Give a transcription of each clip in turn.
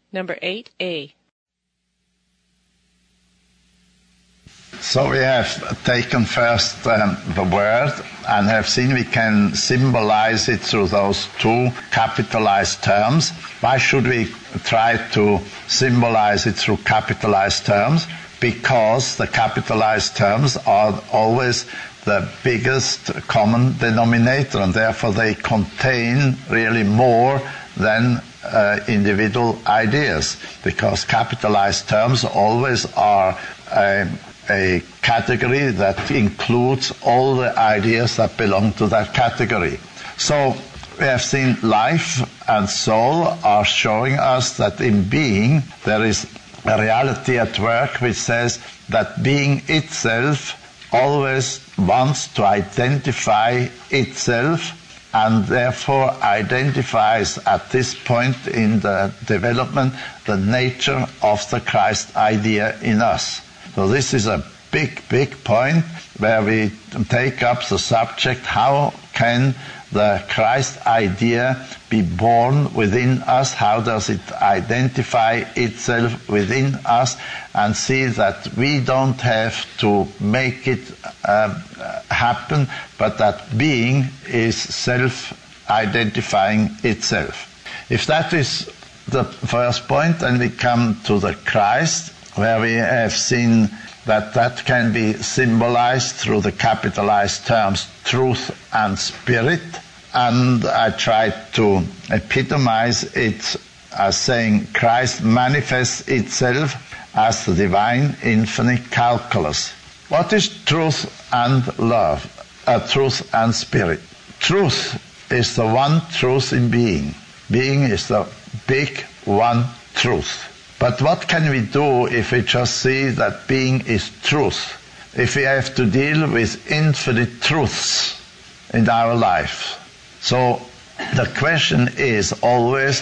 Number 8A. So we have taken first the word and have seen we can symbolize it through those two capitalized terms. Why should we try to symbolize it through capitalized terms? Because the capitalized terms are always the biggest common denominator, and therefore they contain really more than individual ideas, because capitalized terms always are a category that includes all the ideas that belong to that category. So we have seen life and soul are showing us that in being there is a reality at work which says that being itself always wants to identify itself, and therefore identifies at this point in the development the nature of the Christ idea in us. So this is a big point where we take up the subject, how can the Christ idea be born within us? How does it identify itself within us? And see that we don't have to make it happen, but that being is self-identifying itself. If that is the first point, then we come to the Christ, where we have seen that can be symbolized through the capitalized terms truth and spirit. And I tried to epitomize it as saying Christ manifests itself as the divine infinite calculus. What is truth and love? Truth and spirit. Truth is the one truth in being. Being is the big one truth. But what can we do if we just see that being is truth? If we have to deal with infinite truths in our life. So the question is always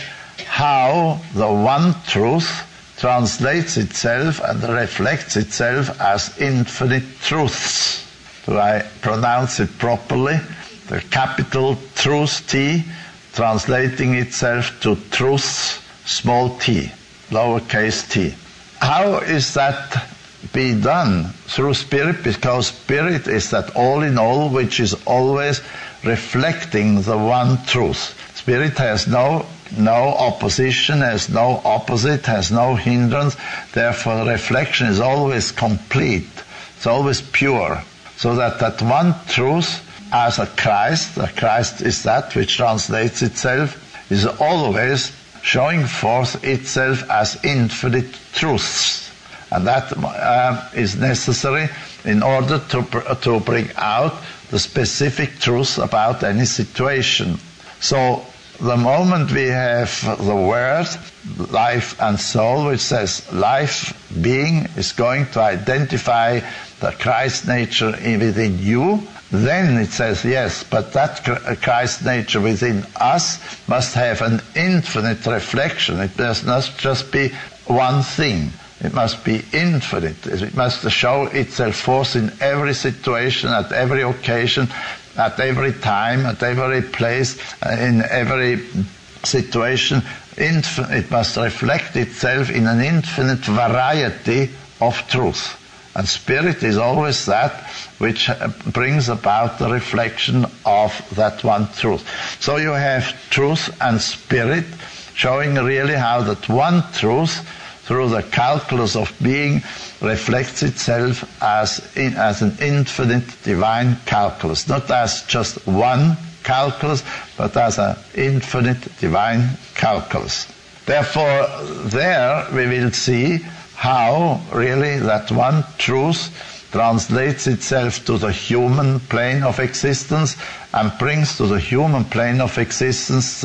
how the one truth translates itself and reflects itself as infinite truths. Do I pronounce it properly? The capital truth T translating itself to truths, small t, lowercase t. How is that be done? Through spirit, because spirit is that all in all which is always reflecting the one truth. Spirit has no opposition, has no opposite, has no hindrance, therefore reflection is always complete, it's always pure. So that one truth as a Christ, the Christ is that which translates itself, is always showing forth itself as infinite truths. And that is necessary in order to bring out the specific truth about any situation. So the moment we have the word, life and soul, which says life, being, is going to identify the Christ nature within you, then it says, yes, but that Christ nature within us must have an infinite reflection. It does not just be one thing. It must be infinite. It must show itself forth in every situation, at every occasion, at every time, at every place, in every situation. It must reflect itself in an infinite variety of truth. And spirit is always that which brings about the reflection of that one truth. So you have truth and spirit showing really how that one truth through the calculus of being reflects itself as an infinite divine calculus, not as just one calculus, but as an infinite divine calculus. Therefore, there we will see how really that one truth translates itself to the human plane of existence and brings to the human plane of existence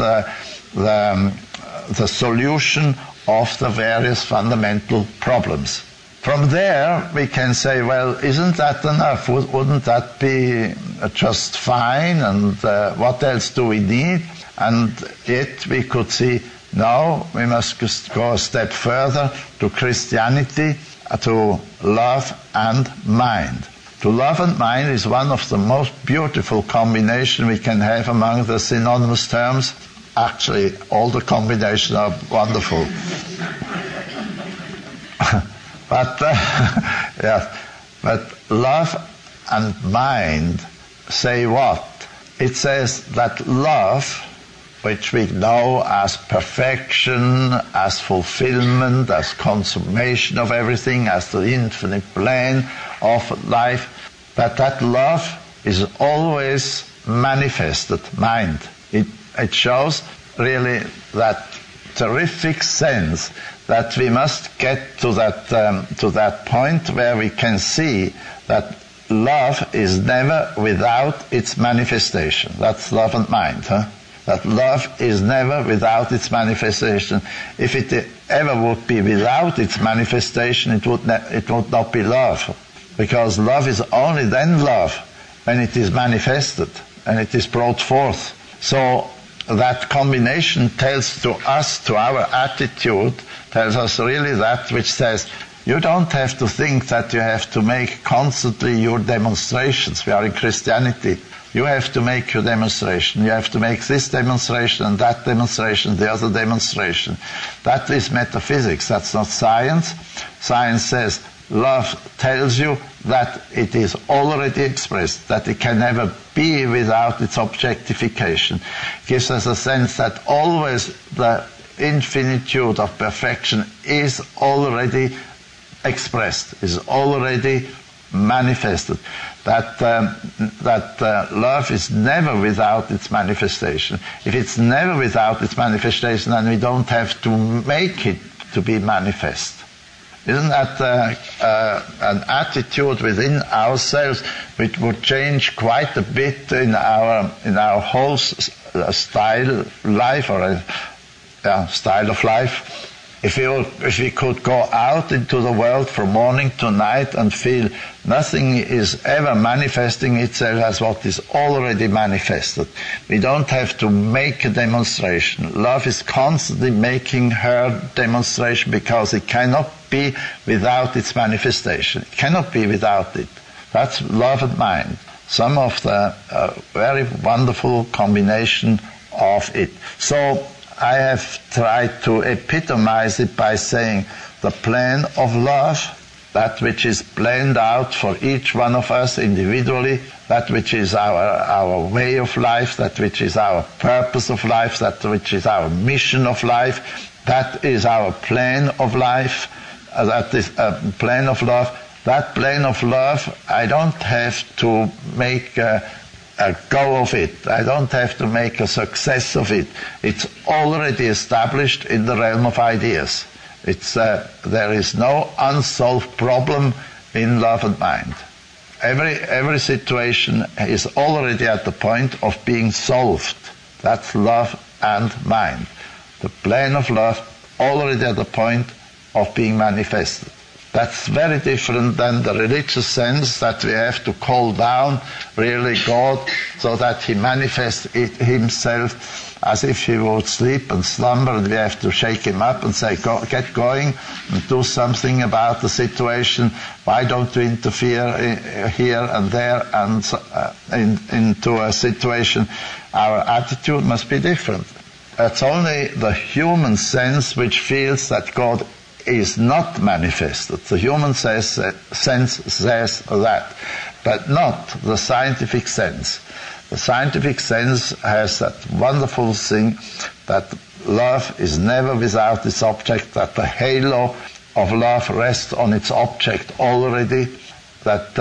the solution of the various fundamental problems. From there we can say, well, isn't that enough? Wouldn't that be just fine? And what else do we need? And yet we could see, no, we must just go a step further to Christianity, to love and mind. To love and mind is one of the most beautiful combinations we can have among the synonymous terms. actually all the combinations are wonderful. But love and mind say what? It says that love, which we know as perfection, as fulfillment, as consummation of everything, as the infinite plan of life, that love is always manifested, mind. It shows really that terrific sense that we must get to that point where we can see that love is never without its manifestation. That's love and mind, huh? That love is never without its manifestation. If it ever would be without its manifestation, it would not be love. Because love is only then love when it is manifested and it is brought forth. So that combination tells to us, to our attitude, tells us really that which says, you don't have to think that you have to make constantly your demonstrations. We are in Christianity. You have to make your demonstration. You have to make this demonstration and that demonstration, the other demonstration. That is metaphysics. That's not science. Science says love tells you that it is already expressed, that it can never be without its objectification. It gives us a sense that always the infinitude of perfection is already expressed, is already manifested. That love is never without its manifestation. If it's never without its manifestation, then we don't have to make it to be manifest. Isn't that an attitude within ourselves which would change quite a bit in our whole style life or style of life? If we could go out into the world from morning to night and feel nothing is ever manifesting itself as what is already manifested. We don't have to make a demonstration. Love is constantly making her demonstration because it cannot be without its manifestation. It cannot be without it. That's love and mind. Some of the very wonderful combination of it. So I have tried to epitomize it by saying the plan of love, that which is planned out for each one of us individually, that which is our way of life, that which is our purpose of life, that which is our mission of life, that is our plan of life, that is a plan of love. That plan of love, I don't have to make a go of it. I don't have to make a success of it. It's already established in the realm of ideas. There is no unsolved problem in love and mind. Every situation is already at the point of being solved. That's love and mind. The plan of love already at the point of being manifested. That's very different than the religious sense that we have to call down really God so that he manifests himself as if he would sleep and slumber, and we have to shake him up and say, get going and do something about the situation. Why don't you interfere here and there and into a situation? Our attitude must be different. It's only the human sense which feels that God is not manifested. The human sense says that, but not the scientific sense. The scientific sense has that wonderful thing that love is never without its object, that the halo of love rests on its object already, that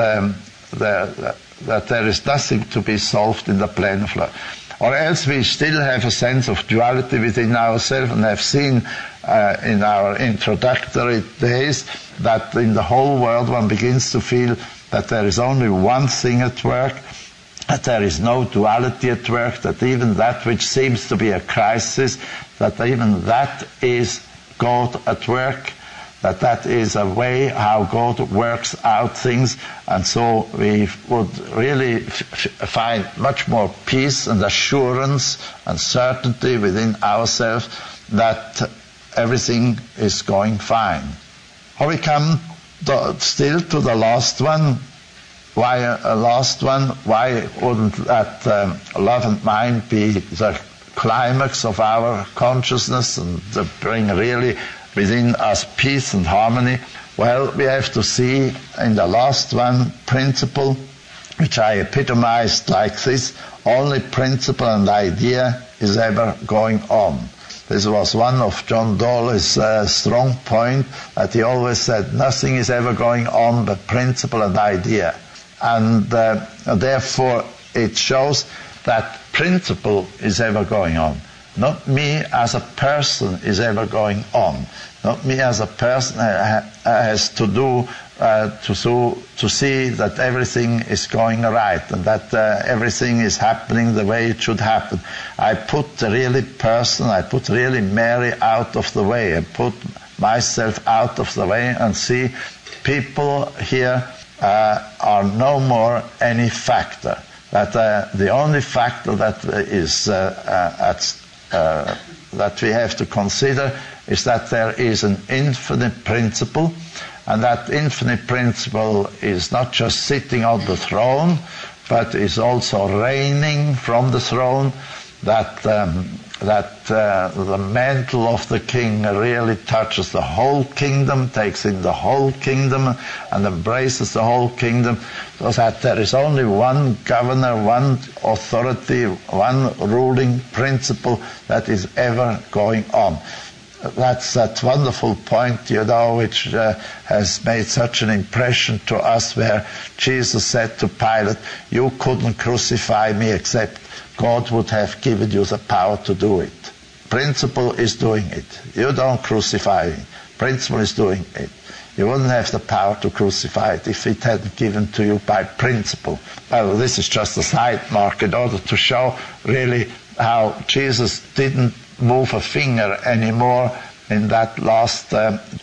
there is nothing to be solved in the plane of love. Or else we still have a sense of duality within ourselves, and have seen in our introductory days that in the whole world one begins to feel that there is only one thing at work, that there is no duality at work, that even that which seems to be a crisis, that even that is God at work, that is a way how God works out things. And so we would really find much more peace and assurance and certainty within ourselves that everything is going fine. How we come still to the last one. Why a last one? Why wouldn't that love and mind be the climax of our consciousness and to bring really within us peace and harmony? Well, we have to see in the last one principle, which I epitomized like this: only principle and idea is ever going on. This was one of John Dawley's strong point, that he always said nothing is ever going on but principle and idea. And therefore it shows that principle is ever going on. Not me as a person is ever going on. Not me as a person has to do to see that everything is going right and that everything is happening the way it should happen. I put the really person, I put really Mary out of the way. I put myself out of the way and see people here are no more any factor. That the only factor that is that we have to consider is that there is an infinite principle, and that infinite principle is not just sitting on the throne, but is also reigning from the throne, that the mantle of the king really touches the whole kingdom, takes in the whole kingdom and embraces the whole kingdom, so that there is only one governor, one authority, one ruling principle that is ever going on. That's that wonderful point, which has made such an impression to us, where Jesus said to Pilate, "You couldn't crucify me except God would have given you the power to do it." Principle is doing it. You don't crucify me. Principle is doing it. You wouldn't have the power to crucify it if it hadn't given to you by principle. Well, this is just a side mark in order to show really how Jesus didn't move a finger anymore in that last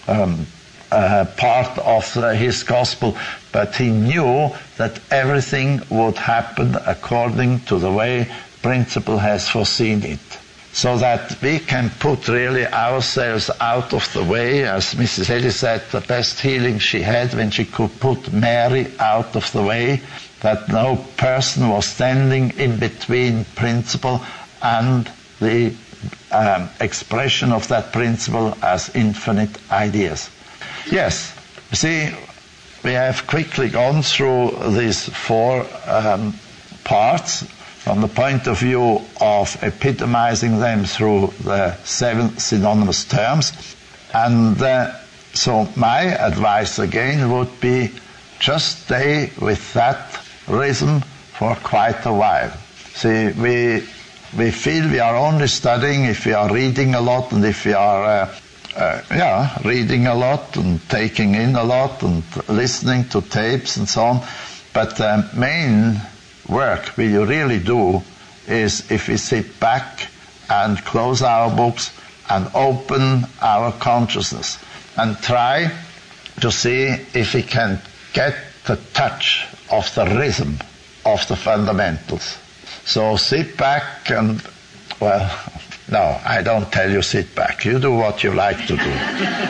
part of his gospel, but he knew that everything would happen according to the way principle has foreseen it, so that we can put really ourselves out of the way. As Mrs. Eddy said, the best healing she had when she could put Mary out of the way, that no person was standing in between principle and the expression of that principle as infinite ideas. Yes, you see, we have quickly gone through these four parts from the point of view of epitomizing them through the 7 synonymous terms. And so my advice again would be, just stay with that rhythm for quite a while. See, we feel we are only studying if we are reading a lot, and if we are reading a lot and taking in a lot and listening to tapes and so on. But the main work we really do is if we sit back and close our books and open our consciousness and try to see if we can get the touch of the rhythm of the fundamentals. So sit back and, well, no, I don't tell you sit back. You do what you like to do.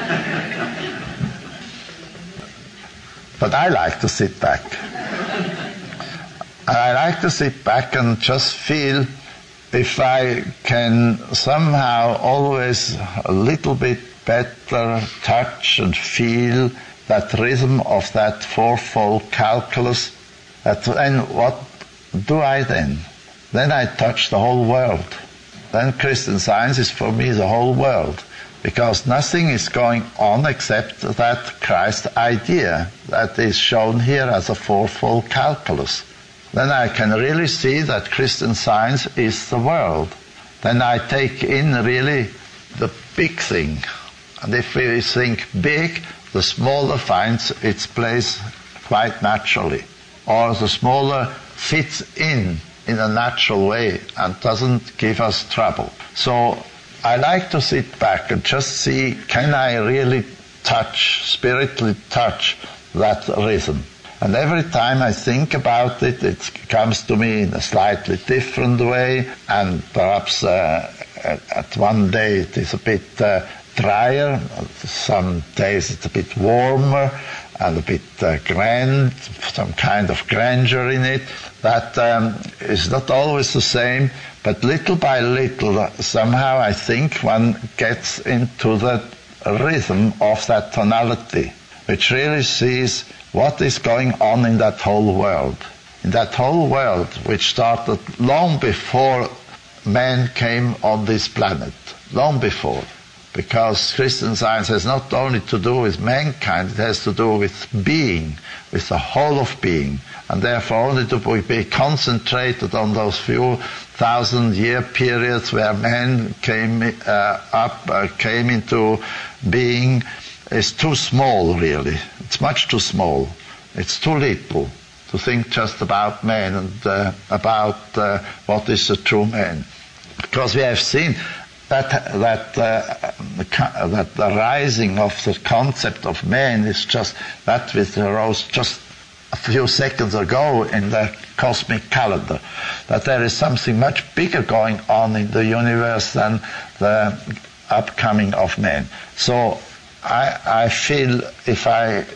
But I like to sit back. And I like to sit back and just feel if I can somehow always a little bit better touch and feel that rhythm of that fourfold calculus, then what do I then? Then I touch the whole world. Then Christian Science is for me the whole world, because nothing is going on except that Christ idea that is shown here as a fourfold calculus. Then I can really see that Christian Science is the world. Then I take in really the big thing. And if we think big, the smaller finds its place quite naturally. Or the smaller fits in a natural way and doesn't give us trouble. So I like to sit back and just see, can I really spiritually touch that rhythm? And every time I think about it, it comes to me in a slightly different way, and perhaps at one day it is a bit drier, some days it's a bit warmer and a bit grand, some kind of grandeur in it. That is not always the same, But little by little, somehow I think one gets into the rhythm of that tonality, which really sees what is going on in that whole world. In that whole world, which started long before man came on this planet, long before. Because Christian Science has not only to do with mankind, it has to do with being, with the whole of being. And therefore only to be concentrated on those few 1,000-year periods where man came into being is too small, really. It's much too small. It's too little to think just about man and about what is a true man. Because we have seen that the rising of the concept of man is just that which arose just a few seconds ago in the cosmic calendar, that there is something much bigger going on in the universe than the upcoming of man. So I feel if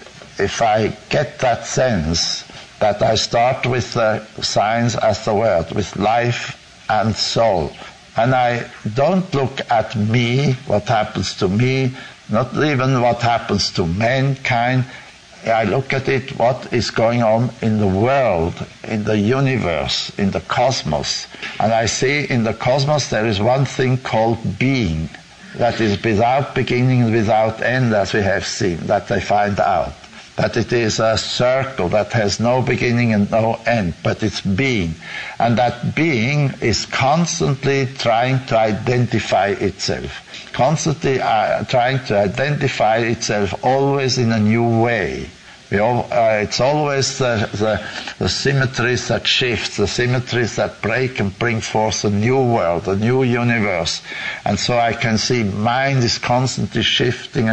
I get that sense that I start with science as the word, with life and soul, and I don't look at me, what happens to me, not even what happens to mankind. I look at it, what is going on in the world, in the universe, in the cosmos. And I see in the cosmos there is one thing called being, that is without beginning and without end, as we have seen, that I find out. That it is a circle that has no beginning and no end, but it's being. And that being is constantly trying to identify itself. Constantly trying to identify itself, always in a new way. It's always the symmetries that shift, the symmetries that break and bring forth a new world, a new universe. And so I can see mind is constantly shifting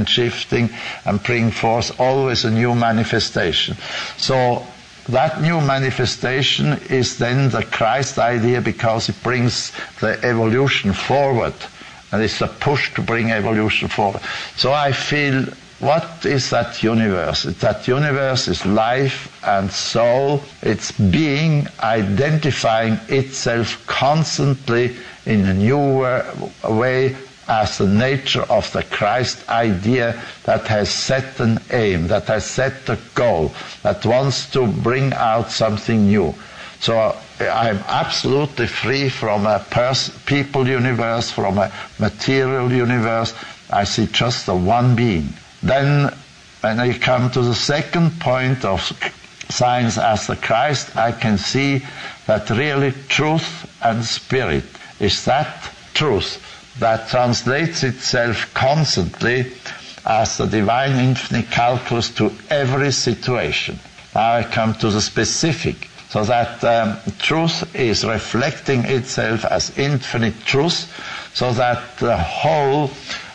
and bring forth always a new manifestation. So that new manifestation is then the Christ idea, because it brings the evolution forward. And it's a push to bring evolution forward. So I feel, what is that universe? That universe is life and soul. It's being identifying itself constantly in a new way as the nature of the Christ idea that has set an aim, that has set a goal, that wants to bring out something new. So I'm absolutely free from a people universe, from a material universe. I see just the one being. Then, when I come to the second point of science as the Christ, I can see that really truth and spirit is that truth that translates itself constantly as the divine infinite calculus to every situation. Now I come to the specific. So that truth is reflecting itself as infinite truth, so that the whole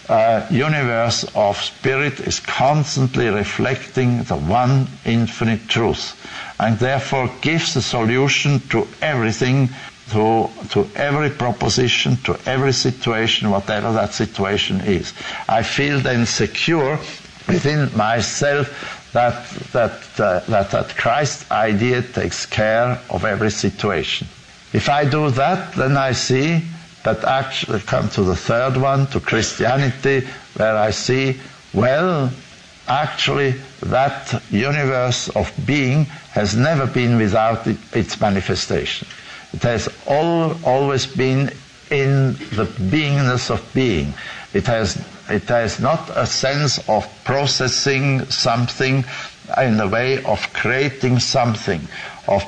universe of spirit is constantly reflecting the one infinite truth, and therefore gives a solution to everything, to every proposition, to every situation, whatever that situation is. I feel then secure within myself that Christ idea takes care of every situation. If I do that, then I see that actually come to the third one, to Christianity, where I see, well, actually that universe of being has never been without its manifestation. It has always been in the beingness of being. It has not a sense of processing something in the way of creating something, of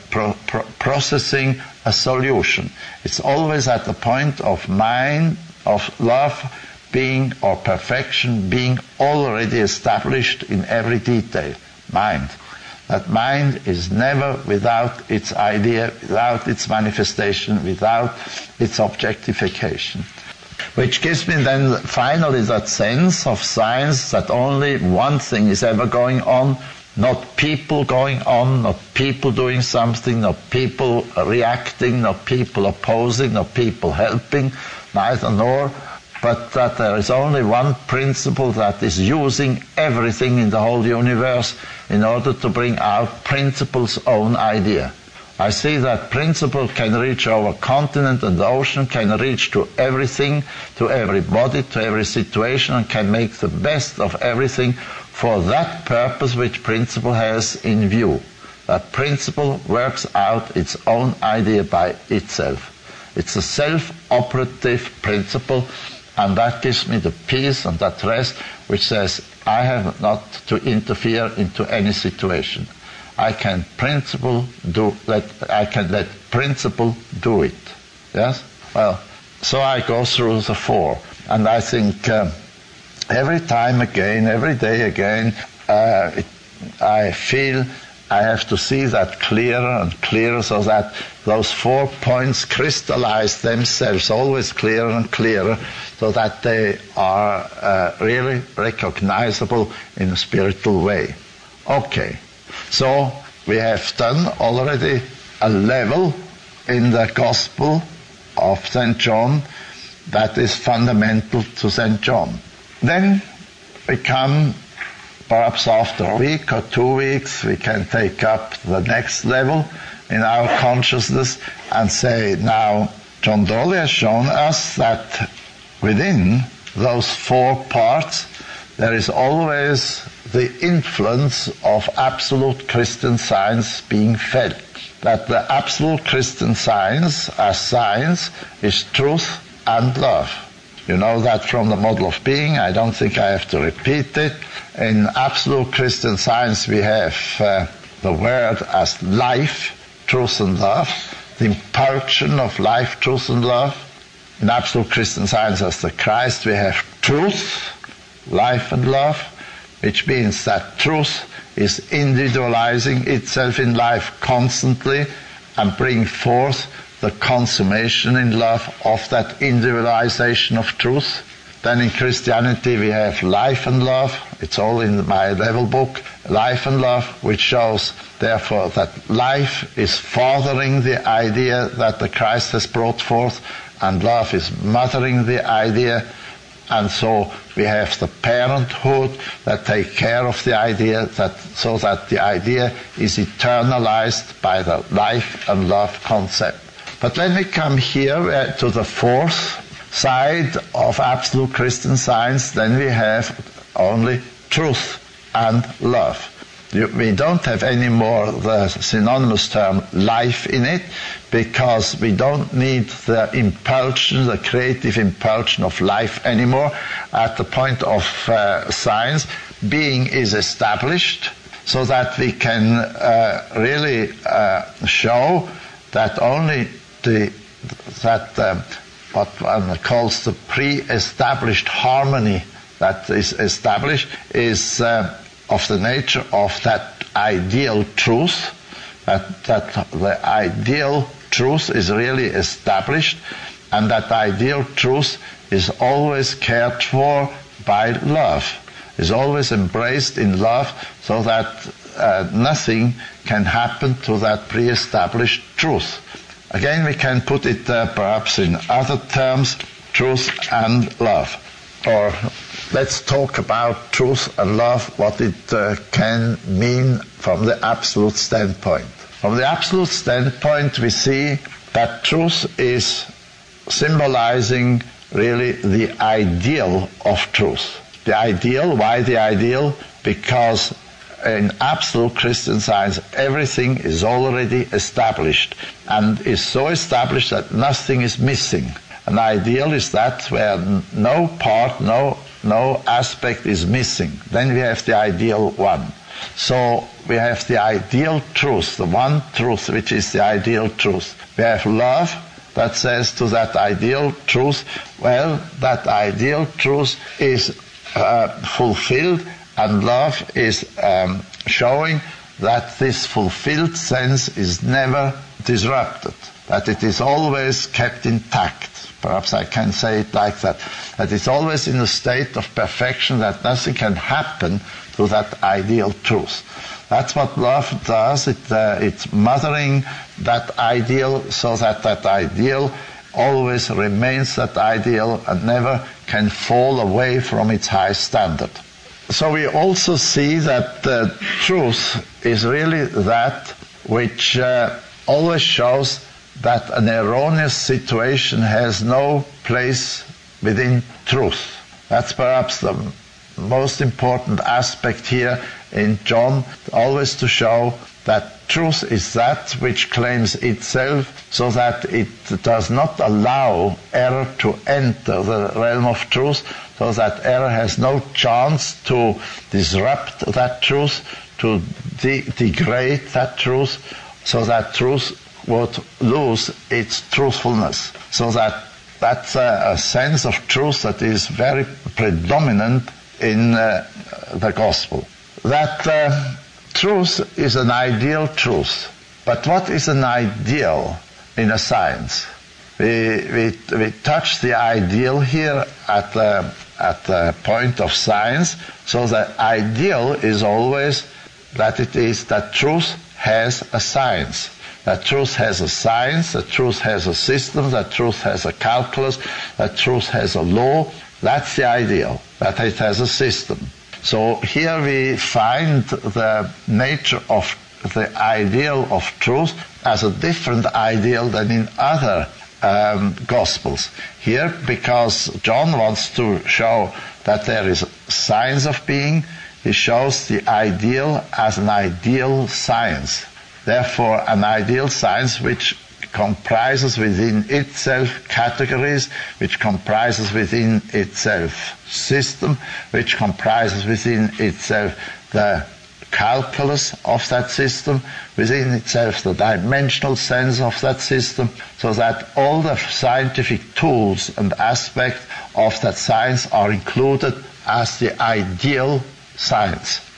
processing a solution. It's always at the point of mind, of love, being, or perfection, being already established in every detail. Mind. That mind is never without its idea, without its manifestation, without its objectification. Which gives me then finally that sense of science that only one thing is ever going on, not people going on, not people doing something, not people reacting, not people opposing, not people helping, neither nor, but that there is only one principle that is using everything in the whole universe in order to bring out principle's own idea. I see that principle can reach over continent and ocean, can reach to everything, to everybody, to every situation, and can make the best of everything for that purpose which principle has in view. That principle works out its own idea by itself. It's a self-operative principle, and that gives me the peace and that rest which says I have not to interfere into any situation. I can let principle do it. Yes? Well, so I go through the four, and I think every time again, every day again, I feel I have to see that clearer and clearer, so that those 4 points crystallize themselves always clearer and clearer, so that they are really recognizable in a spiritual way. Okay, so we have done already a level in the Gospel of St. John that is fundamental to St. John. Then we come, perhaps after a week or 2 weeks, we can take up the next level in our consciousness and say, now, John Dolly has shown us that within those 4 parts, there is always the influence of absolute Christian science being felt. That the absolute Christian science, as science, is truth and love. You know that from the model of being. I don't think I have to repeat it. In absolute Christian science, we have the word as life, truth and love, the impulsion of life, truth and love. In absolute Christian science, as the Christ, we have truth, life and love, which means that truth is individualizing itself in life constantly and bring forth the consummation in love of that individualization of truth. Then in Christianity we have life and love. It's all in my level book, life and love, which shows therefore that life is fathering the idea that the Christ has brought forth, and love is mothering the idea. And so we have the parenthood that take care of the idea, so that the idea is eternalized by the life and love concept. But when we come here to the 4th side of absolute Christian science, then we have only truth and love. We don't have any more the synonymous term life in it, because we don't need the impulsion, the creative impulsion of life anymore. At the point of science, being is established, so that we can really show that only what one calls the pre-established harmony that is established is of the nature of that ideal truth, that the ideal truth is really established, and that ideal truth is always cared for by love, is always embraced in love, so that nothing can happen to that pre-established truth. Again, we can put it perhaps in other terms, truth and love. Or let's talk about truth and love, what it can mean from the absolute standpoint. From the absolute standpoint, we see that truth is symbolizing really the ideal of truth. The ideal, why the ideal? Because in absolute Christian science, everything is already established, and is so established that nothing is missing. An ideal is that where no part, no aspect is missing. Then we have the ideal one. So we have the ideal truth, the one truth which is the ideal truth. We have love that says to that ideal truth, well, that ideal truth is fulfilled, and love is showing that this fulfilled sense is never disrupted, that it is always kept intact. Perhaps I can say it like that it's always in a state of perfection, that nothing can happen to that ideal truth. That's what love does. It's mothering that ideal, so that that ideal always remains that ideal and never can fall away from its high standard. So we also see that truth is really that which always shows that an erroneous situation has no place within truth. That's perhaps the most important aspect here in John, always to show that truth is that which claims itself, so that it does not allow error to enter the realm of truth, so that error has no chance to disrupt that truth, to degrade that truth, so that truth would lose its truthfulness. So that's a sense of truth that is very predominant in the gospel. That truth is an ideal truth. But what is an ideal in a science? We touch the ideal here at the point of science. So the ideal is always that it is that truth has a science. That truth has a science, that truth has a system, that truth has a calculus, that truth has a law. That's the ideal, that it has a system. So here we find the nature of the ideal of truth as a different ideal than in other Gospels. Here, because John wants to show that there is science of being, he shows the ideal as an ideal science. Therefore, an ideal science which comprises within itself categories, which comprises within itself system, which comprises within itself the calculus of that system, within itself the dimensional sense of that system, so that all the scientific tools and aspects of that science are included as the ideal science.